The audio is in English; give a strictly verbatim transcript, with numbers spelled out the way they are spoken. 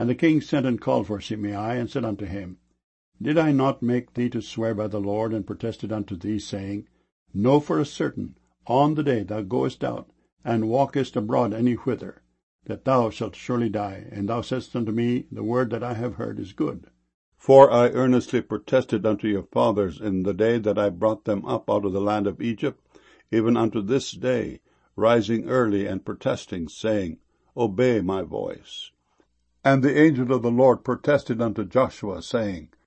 And the king sent and called for Shimei, and said unto him, Did I not make thee to swear by the Lord, and protested unto thee, saying, Know for a certain, on the day thou goest out, and walkest abroad any whither, that thou shalt surely die. And thou saidst unto me, The word that I have heard is good. For I earnestly protested unto your fathers in the day that I brought them up out of the land of Egypt, even unto this day, rising early and protesting, saying, Obey my voice. And the angel of the Lord protested unto Joshua, saying,